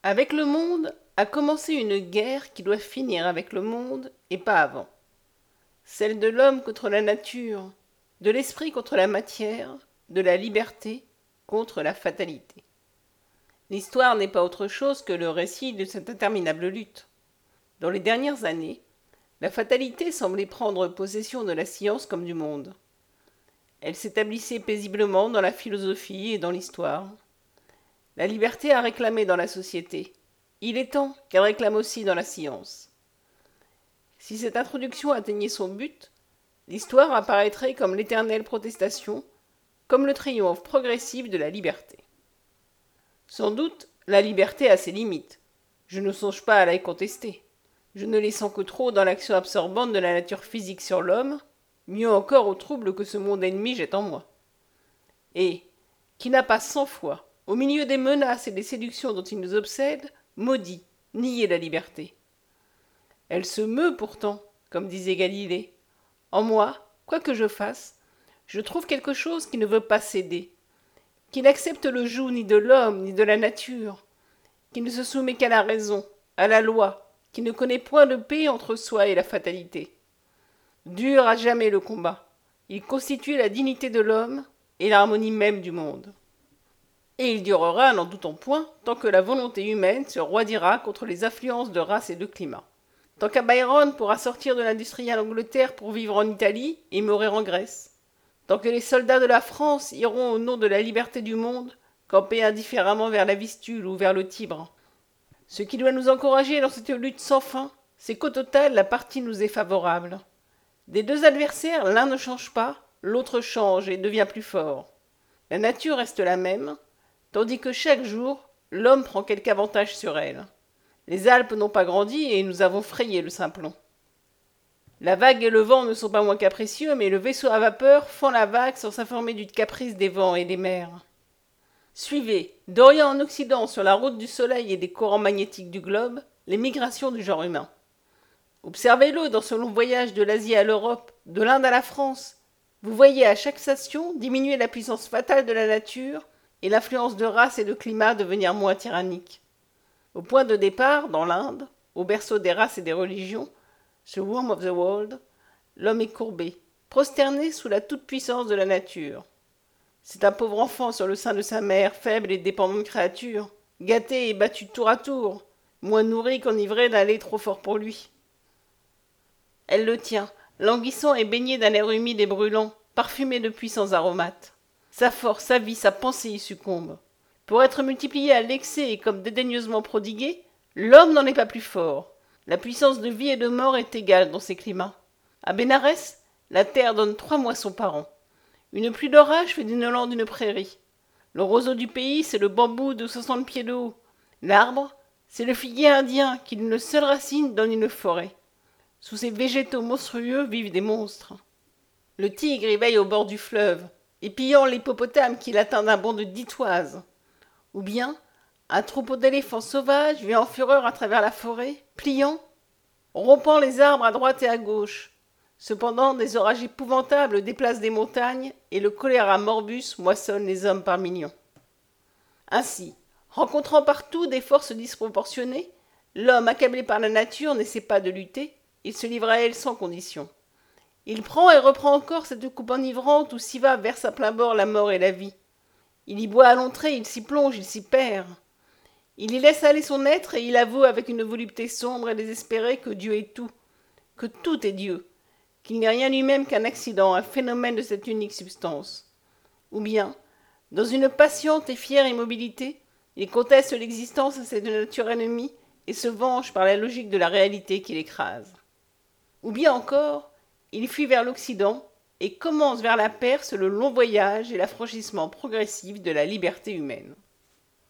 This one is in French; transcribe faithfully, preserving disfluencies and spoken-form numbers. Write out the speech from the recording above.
Avec le monde a commencé une guerre qui doit finir avec le monde et pas avant. Celle de l'homme contre la nature, de l'esprit contre la matière, de la liberté contre la fatalité. L'histoire n'est pas autre chose que le récit de cette interminable lutte. Dans les dernières années, la fatalité semblait prendre possession de la science comme du monde. Elle s'établissait paisiblement dans la philosophie et dans l'histoire. La liberté a réclamé dans la société. Il est temps qu'elle réclame aussi dans la science. Si cette introduction atteignait son but, l'histoire apparaîtrait comme l'éternelle protestation, comme le triomphe progressif de la liberté. Sans doute, la liberté a ses limites. Je ne songe pas à la contester. Je ne les sens que trop dans l'action absorbante de la nature physique sur l'homme, mieux encore au trouble que ce monde ennemi jette en moi. Et, qui n'a pas cent fois, au milieu des menaces et des séductions dont il nous obsède, maudit, nier la liberté. Elle se meut pourtant, comme disait Galilée. En moi, quoi que je fasse, je trouve quelque chose qui ne veut pas céder, qui n'accepte le joug ni de l'homme ni de la nature, qui ne se soumet qu'à la raison, à la loi, qui ne connaît point de paix entre soi et la fatalité. Dur à jamais le combat. Il constitue la dignité de l'homme et l'harmonie même du monde. Et il durera, n'en doutons point, tant que la volonté humaine se roidira contre les affluences de race et de climat. Tant qu'un Byron pourra sortir de l'industrielle Angleterre pour vivre en Italie et mourir en Grèce. Tant que les soldats de la France iront au nom de la liberté du monde, camper indifféremment vers la Vistule ou vers le Tibre. Ce qui doit nous encourager dans cette lutte sans fin, c'est qu'au total, la partie nous est favorable. Des deux adversaires, l'un ne change pas, l'autre change et devient plus fort. La nature reste la même, tandis que chaque jour, l'homme prend quelque avantage sur elle. Les Alpes n'ont pas grandi et nous avons frayé le Simplon. La vague et le vent ne sont pas moins capricieux, mais le vaisseau à vapeur fend la vague sans s'informer du caprice des vents et des mers. Suivez, d'Orient en Occident, sur la route du Soleil et des courants magnétiques du globe, les migrations du genre humain. Observez-le dans ce long voyage de l'Asie à l'Europe, de l'Inde à la France. Vous voyez à chaque station diminuer la puissance fatale de la nature et l'influence de race et de climat devenir moins tyrannique. Au point de départ, dans l'Inde, au berceau des races et des religions, ce womb of the world, l'homme est courbé, prosterné sous la toute-puissance de la nature. C'est un pauvre enfant sur le sein de sa mère, faible et dépendante créature, gâté et battu tour à tour, moins nourri qu'enivré d'un lait trop fort pour lui. Elle le tient, languissant et baigné d'un air humide et brûlant, parfumé de puissants aromates. Sa force, sa vie, sa pensée y succombent. Pour être multiplié à l'excès et comme dédaigneusement prodigué, l'homme n'en est pas plus fort. La puissance de vie et de mort est égale dans ces climats. À Bénarès, la terre donne trois moissons par an. Une pluie d'orage fait d'une lande une prairie. Le roseau du pays, c'est le bambou de soixante pieds de haut. L'arbre, c'est le figuier indien qui d'une seule racine donne une forêt. Sous ces végétaux monstrueux vivent des monstres. Le tigre y veille au bord du fleuve, épiant l'hippopotame qu'il atteint d'un bond de dix toises. Ou bien, un troupeau d'éléphants sauvages vient en fureur à travers la forêt, pliant, rompant les arbres à droite et à gauche. Cependant, des orages épouvantables déplacent des montagnes et le choléra morbus moissonne les hommes par millions. Ainsi, rencontrant partout des forces disproportionnées, l'homme accablé par la nature n'essaie pas de lutter, il se livre à elle sans condition. Il prend et reprend encore cette coupe enivrante où s'y va verse à plein bord la mort et la vie. Il y boit à l'entrée, il s'y plonge, il s'y perd. Il y laisse aller son être et il avoue avec une volupté sombre et désespérée que Dieu est tout, que tout est Dieu, qu'il n'est rien lui-même qu'un accident, un phénomène de cette unique substance. Ou bien, dans une patiente et fière immobilité, il conteste l'existence de cette nature ennemie et se venge par la logique de la réalité qui l'écrase. Ou bien encore, il fuit vers l'Occident et commence vers la Perse le long voyage et l'affranchissement progressif de la liberté humaine.